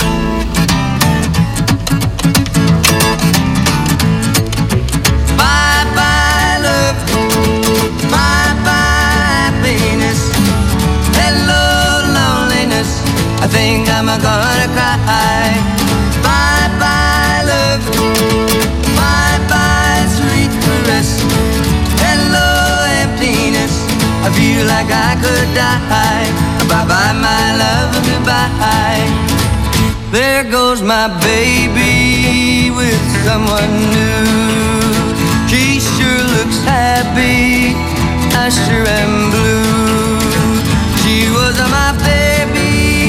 Speaker 12: I think I'm gonna cry. Bye bye love, bye bye sweet caress. Hello emptiness, I feel like I could die. Bye bye my love, goodbye. There goes my baby with someone new. She sure looks happy, I sure am blue. She was my baby.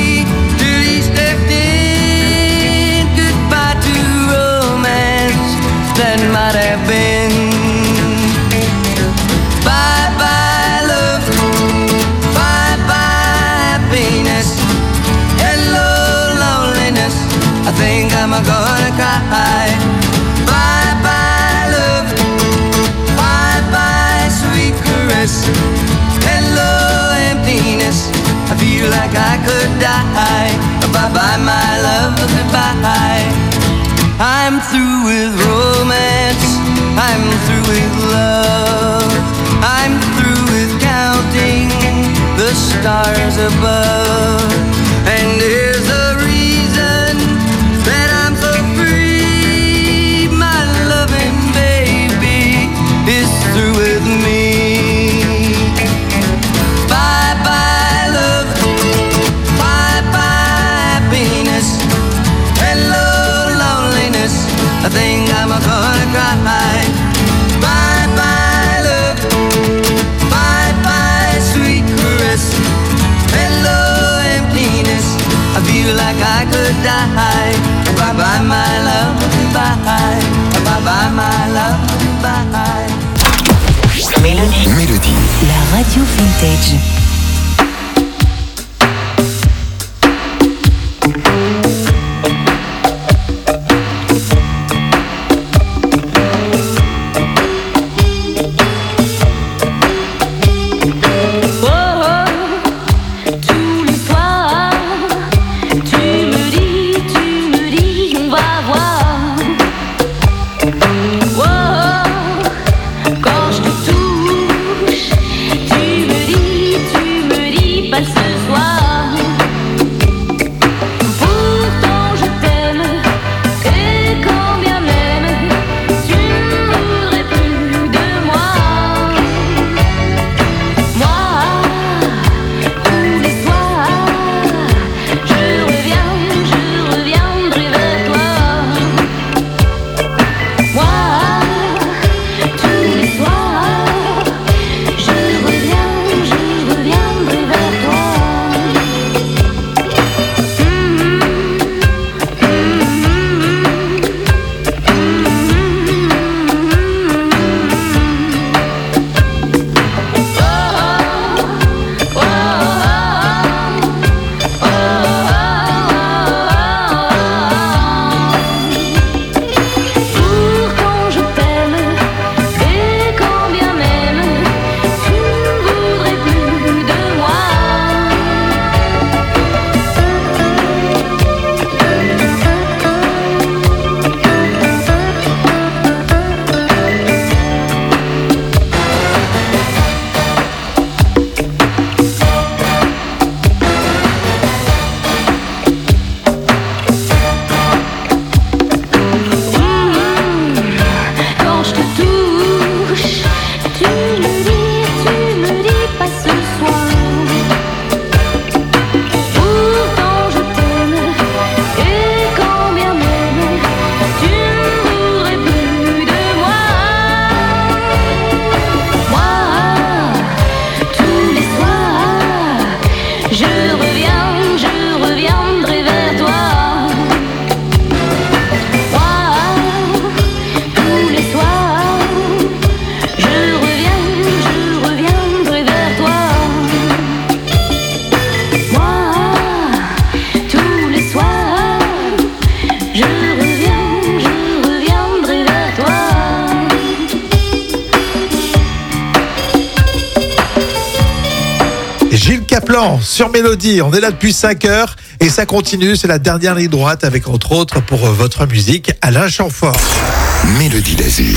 Speaker 12: That might have been. Bye bye love, bye bye happiness. Hello loneliness, I think I'm gonna cry. Bye bye love, bye bye sweet caress. Hello emptiness, I feel like I could die. Bye bye my love, goodbye. I'm I'm through with romance, I'm through with love, I'm through with counting the stars above. And there's a reason that I'm so free. My loving baby is through with me. Bye bye love, bye bye happiness. Hello loneliness, I think I'm gonna cry. Bye bye love, bye bye sweet caress. Hello emptiness, I feel like I could die. Bye bye my love, bye. Bye bye my love, bye.
Speaker 27: Mélodie. Mélodie.
Speaker 4: La radio vintage.
Speaker 2: Kaplan sur Mélodie. On est là depuis cinq heures et ça continue. C'est la dernière ligne droite avec entre autres pour votre musique Alain Chamfort.
Speaker 27: Mélodie d'Azur.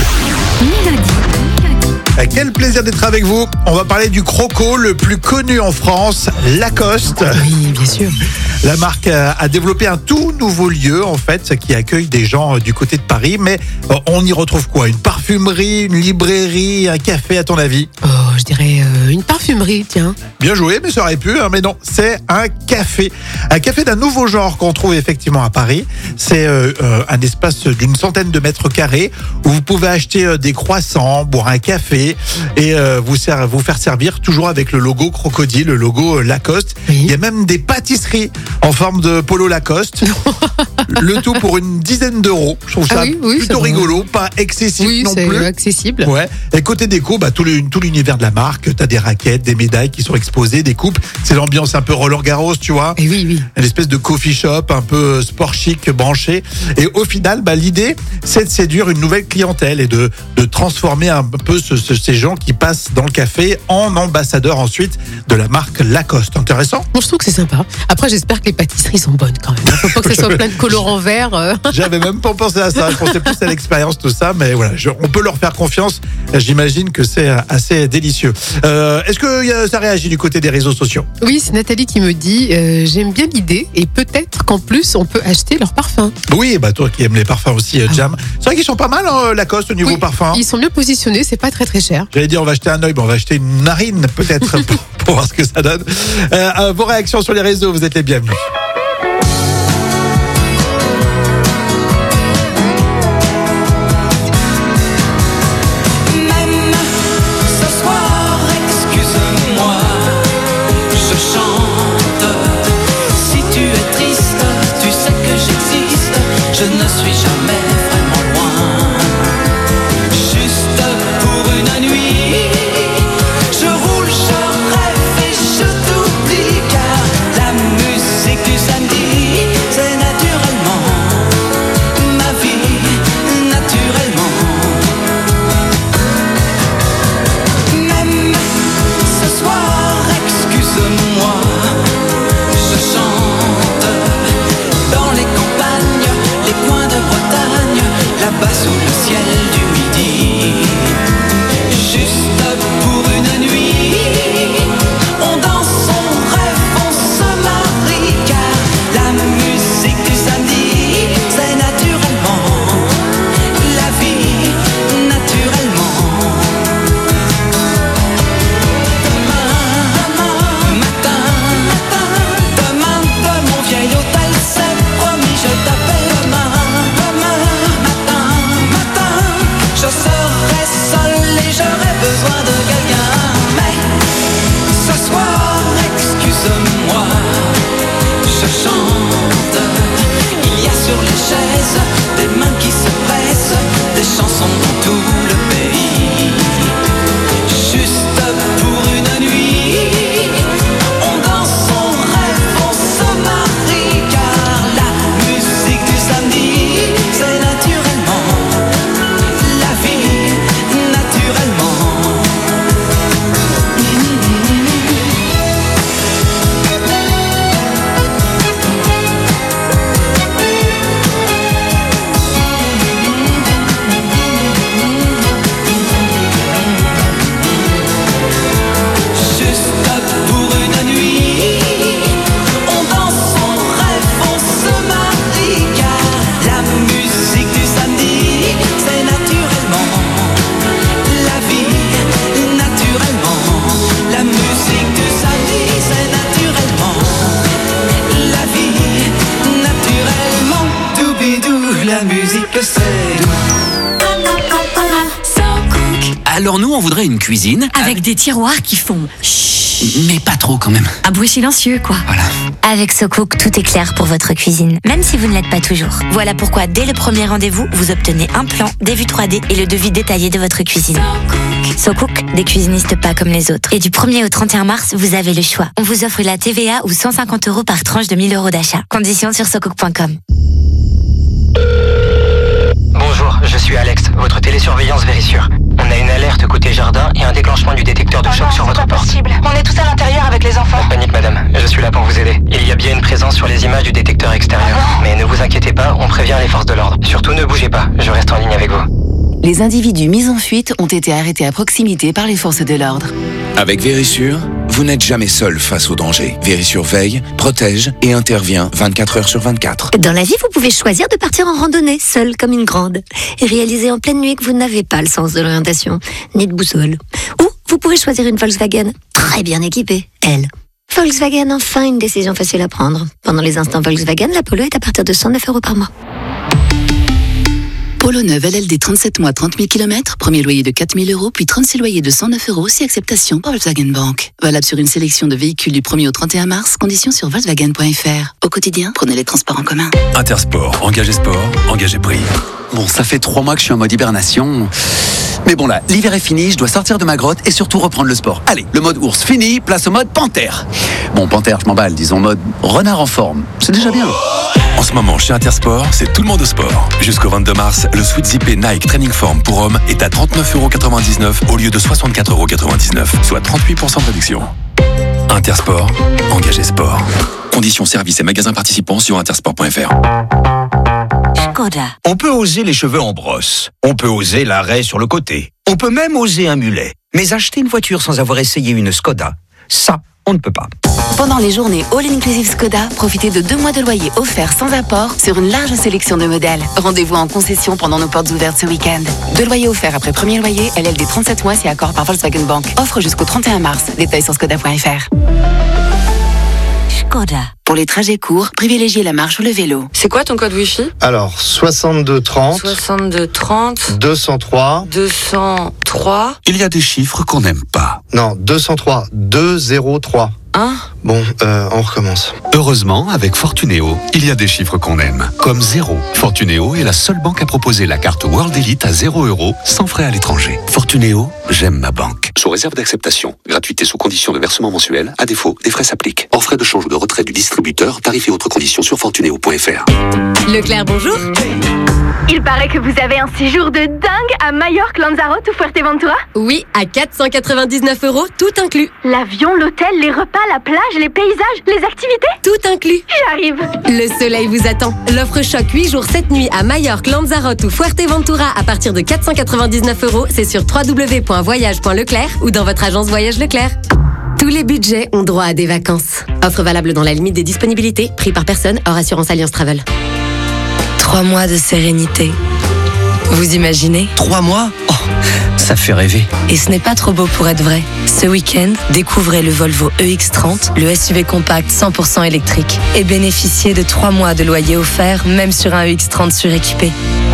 Speaker 2: Quel plaisir d'être avec vous. On va parler du croco le plus connu en France, Lacoste.
Speaker 13: Oui, bien sûr.
Speaker 2: La marque a développé un tout nouveau lieu, en fait, qui accueille des gens du côté de Paris. Mais on y retrouve quoi? Une parfumerie, une librairie, un café, à ton avis?
Speaker 13: Oh, je dirais euh, une parfumerie, tiens.
Speaker 2: Bien joué, mais ça aurait pu. Hein, mais non, c'est un café. Un café d'un nouveau genre qu'on trouve effectivement à Paris. C'est euh, un espace d'une centaine de mètres carrés où vous pouvez acheter euh, des croissants, boire un café et euh, vous, ser- vous faire servir toujours avec le logo crocodile, le logo euh, Lacoste. Oui. Il y a même des pâtisseries en forme de polo Lacoste. Le tout pour une dizaine d'euros. Je trouve ça ah oui, oui, plutôt rigolo, pas excessif
Speaker 13: oui,
Speaker 2: non
Speaker 13: c'est
Speaker 2: plus.
Speaker 13: accessible.
Speaker 2: Ouais. Et côté déco, bah, tout, le, tout l'univers de la marque. T'as des raquettes, des des médailles qui sont exposées, des coupes. C'est l'ambiance un peu Roland Garros, tu vois.
Speaker 13: Et oui, oui.
Speaker 2: Une espèce de coffee shop, un peu sport chic, branché. Et au final, bah, l'idée, c'est de séduire une nouvelle clientèle et de, de transformer un peu ce, ce, ces gens qui passent dans le café en ambassadeurs ensuite de la marque Lacoste. Intéressant?
Speaker 13: Bon, je trouve que c'est sympa. Après, j'espère que les pâtisseries sont bonnes quand même. Faut pas que ce soit plein de colorants verts. euh.
Speaker 2: J'avais même pas pensé à ça. Je pensais plus à l'expérience, tout ça. Mais voilà, je, on peut leur faire confiance. J'imagine que c'est assez délicieux. Euh, est-ce que y a, ça réagit du côté des réseaux sociaux?
Speaker 13: Oui, c'est Nathalie qui me dit euh, j'aime bien l'idée et peut-être qu'en plus on peut acheter leurs parfums.
Speaker 2: Oui, bah toi qui aimes les parfums aussi, euh, Jam. C'est vrai qu'ils sont pas mal, hein, Lacoste, au niveau
Speaker 13: Oui,
Speaker 2: parfum.
Speaker 13: Ils sont mieux positionnés, c'est pas très très cher.
Speaker 2: J'allais dire on va acheter un œil, mais on va acheter une narine peut-être pour, pour voir ce que ça donne. Euh, euh, vos réactions sur les réseaux, vous êtes les bienvenus.
Speaker 12: Même ce soir, excuse-moi, je chante. Si tu es triste, tu sais que j'existe. Je ne suis jamais vraiment loin. Juste pour une nuit, je roule, je rêve et je t'oublie. Car la musique du samedi, c'est naturellement ma vie, naturellement. Même ce soir, excuse-moi, je chante dans les campagnes, les coins de Bretagne, là-bas sous le ciel du midi. Juste pour une nuit, on danse, on rêve, on se marie. Car la musique du samedi, c'est naturellement la vie, naturellement. Demain matin, demain de mon vieil hôtel, c'est promis, je t'appelle. Demain, demain matin, matin, je serai seul et j'aurai besoin de quelqu'un. Mais ce soir, excuse-moi, je chante. Il y a sur les chaises des mains qui se pressent, des chansons dans tout le pays. Juste pour une nuit, on danse, on rêve, on se marie. Car la musique du samedi, c'est naturellement la vie, naturellement. Juste pour une nuit, on danse, on rêve, on se marie. Car la musique du samedi, c'est naturellement la vie, naturellement. La musique du samedi, c'est naturellement la vie, naturellement. Doubidou, la musique c'est
Speaker 26: Alors nous, on voudrait une cuisine.
Speaker 14: Avec des tiroirs qui font chut.
Speaker 26: Mais pas trop quand même.
Speaker 14: Un bruit silencieux, quoi.
Speaker 26: Voilà.
Speaker 15: Avec SoCook, tout est clair pour votre cuisine, même si vous ne l'êtes pas toujours. Voilà pourquoi, dès le premier rendez-vous, vous obtenez un plan, des vues trois D et le devis détaillé de votre cuisine. SoCook, des cuisinistes pas comme les autres. Et du premier au trente et un mars, vous avez le choix. On vous offre la T V A ou cent cinquante euros par tranche de mille euros d'achat. Conditions sur socook point com.
Speaker 16: Bonjour, je suis Alex, votre télésurveillance Vérissure. On a une alerte côté jardin et un déclenchement du détecteur de
Speaker 22: Oh
Speaker 16: choc
Speaker 22: non,
Speaker 16: sur
Speaker 22: c'est
Speaker 16: votre
Speaker 22: pas
Speaker 16: porte.
Speaker 22: possible. On est tous à l'intérieur avec les enfants.
Speaker 16: Pas de panique madame, je suis là pour vous aider. Il y a bien une présence sur les images du détecteur extérieur. Mais ne vous inquiétez pas, on prévient les forces de l'ordre. Surtout ne bougez pas, je reste en ligne avec vous.
Speaker 24: Les individus mis en fuite ont été arrêtés à proximité par les forces de l'ordre.
Speaker 17: Avec Vérissure, vous n'êtes jamais seul face au danger. Vérissure veille, protège et intervient vingt-quatre heures sur vingt-quatre.
Speaker 1: Dans la vie, vous pouvez choisir de partir en randonnée, seule comme une grande, et réaliser en pleine nuit que vous n'avez pas le sens de l'orientation, ni de boussole. Ou vous pouvez choisir une Volkswagen, très bien équipée, elle. Volkswagen, enfin une décision facile à prendre. Pendant les instants Volkswagen, la Polo est à partir de cent neuf euros par mois.
Speaker 24: Polo neuf L L D trente-sept mois, trente mille kilomètres, premier loyer de quatre mille euros, puis trente-six loyers de cent neuf euros, si acceptation par Volkswagen Bank. Valable sur une sélection de véhicules du premier au trente et un mars, conditions sur Volkswagen point F R. Au quotidien, prenez les transports en commun.
Speaker 27: Intersport, engagé sport, engagé prix.
Speaker 3: Bon, ça fait trois mois que je suis en mode hibernation. Mais bon là, l'hiver est fini, je dois sortir de ma grotte et surtout reprendre le sport. Allez, le mode ours fini, place au mode panthère. Bon, panthère, je m'emballe, disons mode renard en forme. C'est déjà bien.
Speaker 27: En ce moment, chez Intersport, c'est tout le monde au sport. Jusqu'au vingt-deux mars, le sweat zippé Nike Training Form pour hommes est à trente-neuf euros quatre-vingt-dix-neuf au lieu de soixante-quatre euros quatre-vingt-dix-neuf, soit trente-huit pour cent de réduction. Intersport, engagé sport. Conditions services et magasins participants sur intersport point F R.
Speaker 25: Skoda. On peut oser les cheveux en brosse. On peut oser l'arrêt sur le côté. On peut même oser un mulet. Mais acheter une voiture sans avoir essayé une Skoda, ça, on ne peut pas.
Speaker 24: Pendant les journées All Inclusive Skoda, profitez de deux mois de loyer offerts sans apport sur une large sélection de modèles. Rendez-vous en concession pendant nos portes ouvertes ce week-end. Deux loyers offerts après premier loyer, L L D trente-sept mois si accord par Volkswagen Bank. Offre jusqu'au trente et un mars. Détails sur skoda point F R. Skoda. Pour les trajets courts, privilégiez la marche ou le vélo.
Speaker 5: C'est quoi ton code Wi-Fi?
Speaker 7: Alors, soixante-deux trente.
Speaker 5: soixante-deux trente.
Speaker 7: deux cent trois.
Speaker 5: deux cent trois.
Speaker 27: Il y a des chiffres qu'on n'aime pas.
Speaker 7: Non, deux cent trois. deux zéro trois.
Speaker 5: Hein?
Speaker 7: Bon, euh, on recommence.
Speaker 27: Heureusement, avec Fortunéo, il y a des chiffres qu'on aime, comme zéro. Fortunéo est la seule banque à proposer la carte World Elite à zéro euros, sans frais à l'étranger. Fortunéo, j'aime ma banque.
Speaker 19: Sous réserve d'acceptation. Gratuité sous condition de versement mensuel. À défaut, des frais s'appliquent. Hors frais de change ou de retrait du distributeur, tarifs et autres conditions sur fortunéo point F R.
Speaker 22: Leclerc, bonjour. Il paraît que vous avez un séjour de dingue à Majorque, Lanzarote ou Fuerteventura? Oui, à quatre cent quatre-vingt-dix-neuf euros, tout inclus. L'avion, l'hôtel, les repas, la plage, les paysages, les activités? Tout inclus. J'arrive. Le soleil vous attend. L'offre choc huit jours, sept nuits à Majorque, Lanzarote ou Fuerteventura à partir de quatre cent quatre-vingt-dix-neuf euros. C'est sur w w w point voyage point leclerc ou dans votre agence Voyage Leclerc. Tous les budgets ont droit à des vacances. Offre valable dans la limite des disponibilités. Prix par personne, hors assurance Alliance Travel.
Speaker 20: Trois mois de sérénité. Vous imaginez?
Speaker 3: Trois mois? Oh, ça fait rêver.
Speaker 20: Et ce n'est pas trop beau pour être vrai. Ce week-end, découvrez le Volvo E X trente, le S U V compact cent pour cent électrique. Et bénéficiez de trois mois de loyer offert, même sur un E X trente suréquipé.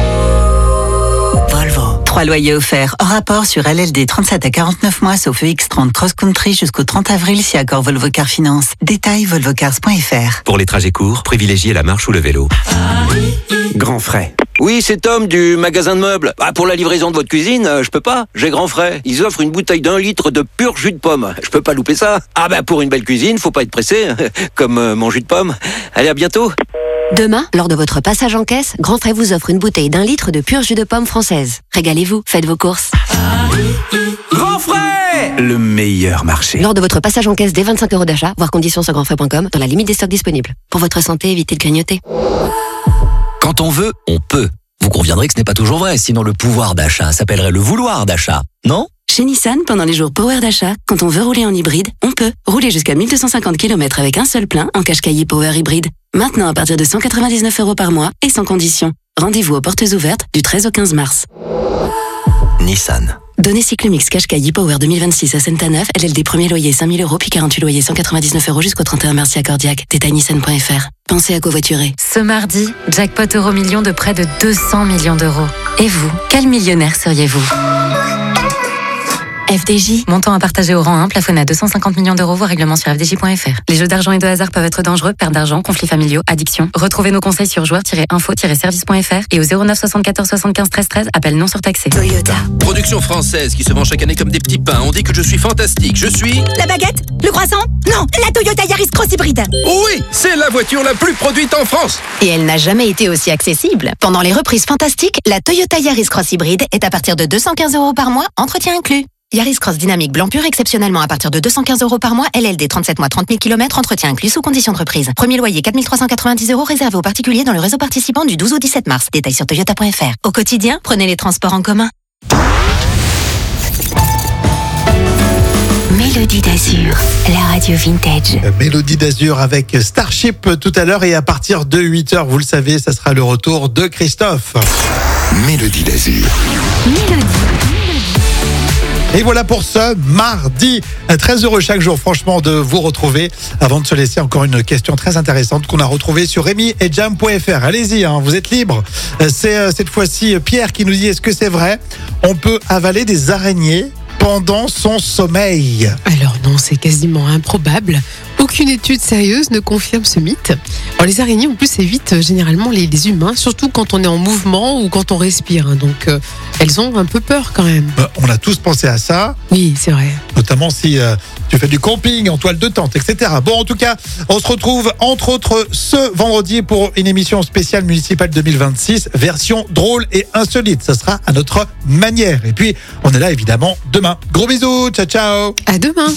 Speaker 24: Volvo. Trois loyers offerts hors rapport sur L L D trente-sept à quarante-neuf mois sauf E X trente Cross Country jusqu'au trente avril si accord Volvo Car Finance. Détail volvo cars point F R.
Speaker 19: Pour les trajets courts, privilégiez la marche ou le vélo.
Speaker 25: Grand frais. Oui, c'est Tom du magasin de meubles. Ah, pour la livraison de votre cuisine, euh, je peux pas. J'ai grand frais. Ils offrent une bouteille d'un litre de pur jus de pomme. Je peux pas louper ça. Ah bah pour une belle cuisine, faut pas être pressé. Comme euh, mon jus de pomme. Allez, à bientôt.
Speaker 22: Demain, lors de votre passage en caisse, Grand Frais vous offre une bouteille d'un litre de pur jus de pomme française. Régalez-vous, faites vos courses.
Speaker 25: Grand frais!
Speaker 3: Le meilleur marché.
Speaker 22: Lors de votre passage en caisse dès vingt-cinq euros d'achat, voir conditions sur grandfrais point com dans la limite des stocks disponibles. Pour votre santé, évitez de grignoter.
Speaker 21: Quand on veut, on peut. Vous conviendrez que ce n'est pas toujours vrai, sinon le pouvoir d'achat s'appellerait le vouloir d'achat, non?
Speaker 24: Chez Nissan, pendant les jours Power d'achat, quand on veut rouler en hybride, on peut. Rouler jusqu'à mille deux cent cinquante kilomètres avec un seul plein en Qashqai Power hybride. Maintenant à partir de cent quatre-vingt-dix-neuf euros par mois et sans condition. Rendez-vous aux portes ouvertes du treize au quinze mars.
Speaker 21: Nissan.
Speaker 24: Données Cyclomix Qashqai Power deux mille vingt-six à Saint-Aneuf, L L D premier loyer cinq mille euros puis quarante-huit loyers cent quatre-vingt-dix-neuf euros jusqu'au trente et un mars si accordiaque. Détail nissan point F R. Pensez à covoiturer.
Speaker 4: Ce mardi, jackpot euro million de près de deux cents millions d'euros. Et vous, quel millionnaire seriez-vous? F D J, montant à partager au rang un, plafonné à deux cent cinquante millions d'euros, voire règlement sur f d j point f r. Les jeux d'argent et de hasard peuvent être dangereux, perte d'argent, conflits familiaux, addiction. Retrouvez nos conseils sur joueurs tiret info tiret service point f r et au zéro neuf soixante-quatorze soixante-quinze treize treize, appel non surtaxé.
Speaker 24: Toyota.
Speaker 26: Production française qui se vend chaque année comme des petits pains. On dit que je suis fantastique. Je suis...
Speaker 23: La baguette? Le croissant? Non, la Toyota Yaris Cross Hybride.
Speaker 26: Oui, c'est la voiture la plus produite en France.
Speaker 8: Et elle n'a jamais été aussi accessible. Pendant les reprises fantastiques, la Toyota Yaris Cross Hybride est à partir de deux cent quinze euros par mois, entretien inclus. Yaris Cross Dynamique blanc pur exceptionnellement à partir de deux cent quinze euros par mois, L L D trente-sept mois trente mille kilomètres, entretien inclus sous conditions de reprise. Premier loyer quatre mille trois cent quatre-vingt-dix euros réservé aux particuliers dans le réseau participant du douze au dix-sept mars. Détails sur toyota point f r. Au quotidien, prenez les transports en commun.
Speaker 1: Mélodie d'Azur, la radio vintage.
Speaker 2: Mélodie d'Azur avec Starship tout à l'heure et à partir de huit heures, vous le savez, ça sera le retour de Christophe.
Speaker 27: Mélodie d'Azur.
Speaker 1: Mélodie.
Speaker 2: Et voilà pour ce mardi. Très heureux chaque jour, franchement, de vous retrouver. Avant de se laisser, encore une question très intéressante qu'on a retrouvée sur rémi et jam point f r. Allez-y, hein, vous êtes libres. C'est euh, cette fois-ci Pierre qui nous dit, est-ce que c'est vrai? On peut avaler des araignées pendant son sommeil?
Speaker 6: Alors non, c'est quasiment improbable. Aucune étude sérieuse ne confirme ce mythe. Alors les araignées en plus évitent généralement les, les humains, surtout quand on est en mouvement ou quand on respire. Hein. Donc euh, elles ont un peu peur quand même.
Speaker 2: Euh, on a tous pensé à ça.
Speaker 6: Oui, c'est vrai.
Speaker 2: Notamment si euh, tu fais du camping en toile de tente, et cetera. Bon, en tout cas, on se retrouve entre autres ce vendredi pour une émission spéciale municipale deux mille vingt-six, version drôle et insolite. Ça sera à notre manière. Et puis, on est là évidemment demain. Gros bisous, ciao ciao.
Speaker 6: À demain.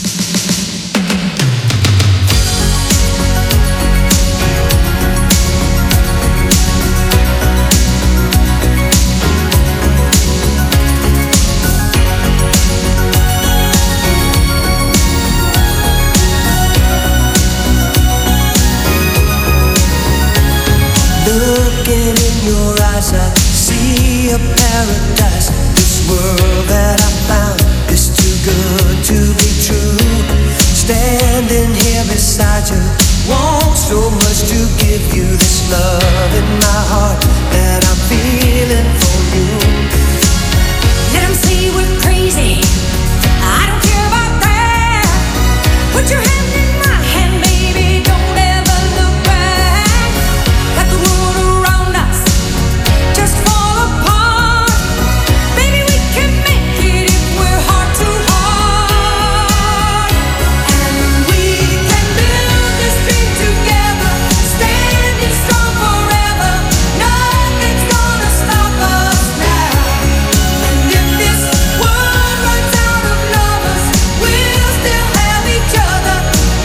Speaker 9: Looking in your eyes, I see a paradise. This world that I found is too good to be true. Standing here beside you, want so much to give you this love in my heart that I'm feeling for you.
Speaker 10: Let 'em say we're crazy, I don't care about that. Put your hand in my hand, baby, don't ever look back. Let the world around us just fall apart. Baby, we can make it if we're heart to heart. And we can build this dream together, standing strong forever. Nothing's gonna stop us now. And if this world runs out of lovers, we'll still have each other.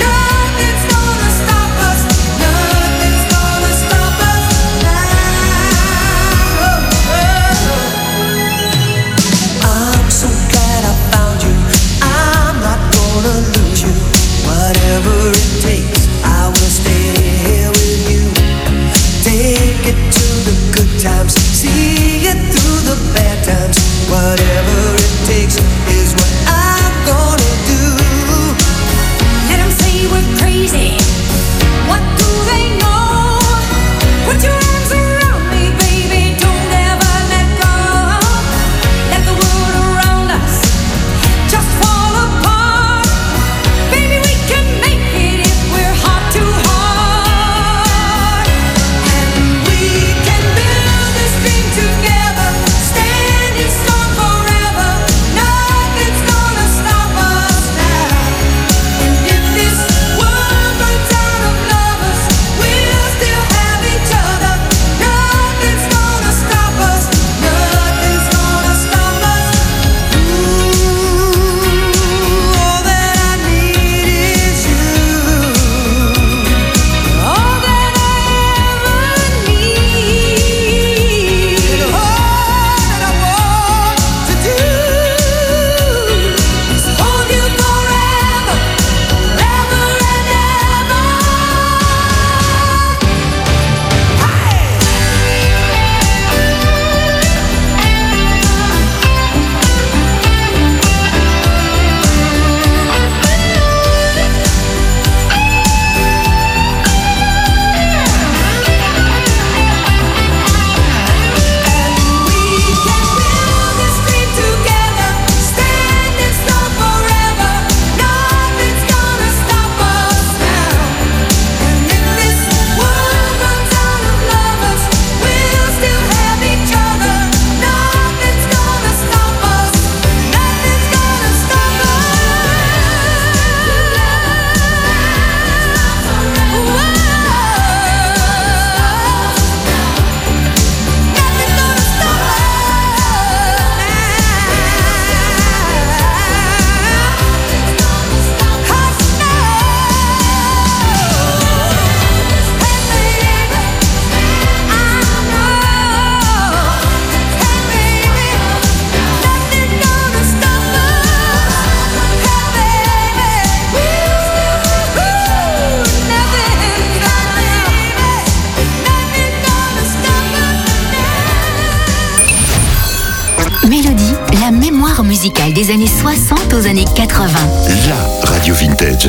Speaker 1: des années soixante aux années quatre-vingts.
Speaker 11: La radio vintage.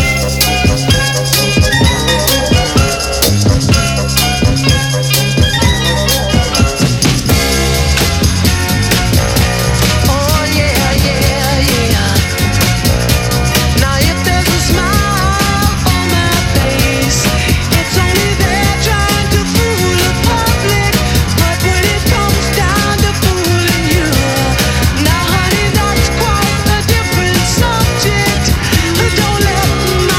Speaker 9: Don't let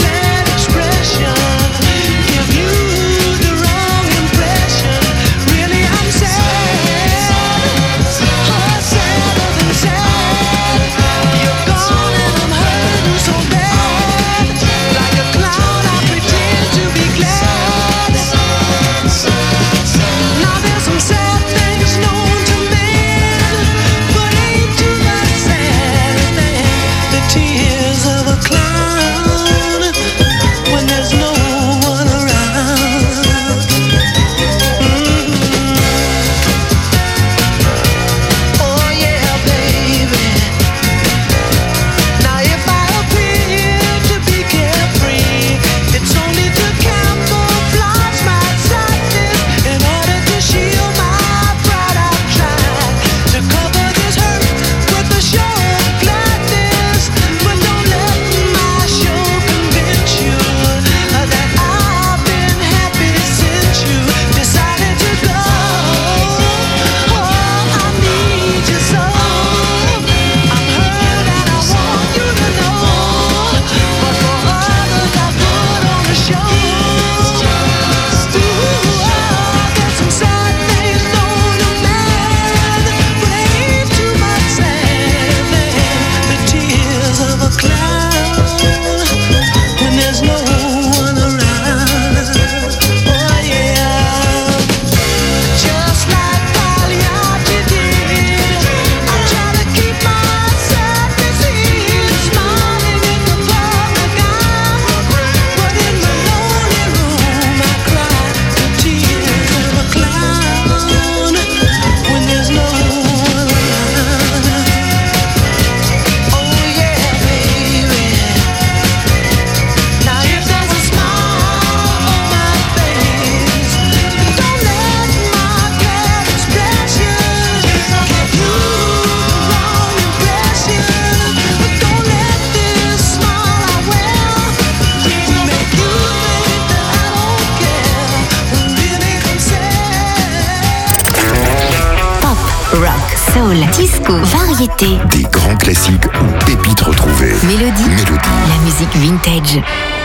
Speaker 1: soul, disco, variété.
Speaker 11: Des grands classiques ou pépites retrouvées.
Speaker 1: Mélodie.
Speaker 11: Mélodie.
Speaker 1: La musique vintage.